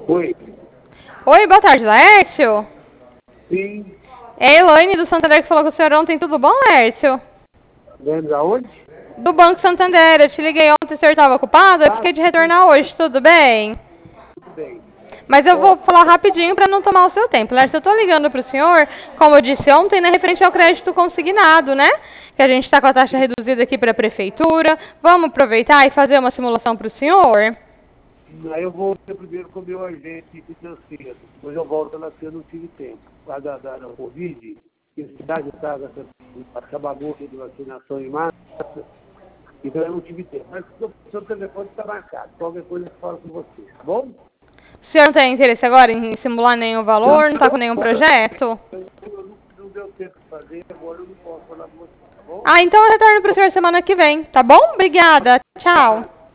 Oi. Oi, boa tarde, Laércio. Sim. É a Elaine do Santander que falou com o senhor ontem. Tudo bom, Laércio? Vendo aonde? Do Banco Santander. Eu te liguei ontem, o senhor estava ocupado. Eu fiquei de retornar hoje. Tudo bem? Tudo bem. Mas eu vou falar rapidinho para não tomar o seu tempo. Laércio, eu estou ligando para o senhor, como eu disse ontem, né, referente ao crédito consignado, né? Que a gente está com a taxa reduzida aqui para a prefeitura. Vamos aproveitar e fazer uma simulação para o senhor? Aí eu vou ter primeiro com o meu agente financeiro. Depois eu volto lá, porque eu não tive tempo. Por causa da Covid, que a cidade está nessa acabamento de vacinação em massa, então eu não tive tempo. Mas o seu telefone está marcado. Qualquer coisa eu falo com você, tá bom? O senhor não tem interesse agora em simular nenhum valor? Não está com nenhum projeto? Não deu tempo de fazer, agora eu não posso falar com você, tá bom? Ah, então eu retorno para o senhor semana que vem, tá bom? Obrigada. Tchau.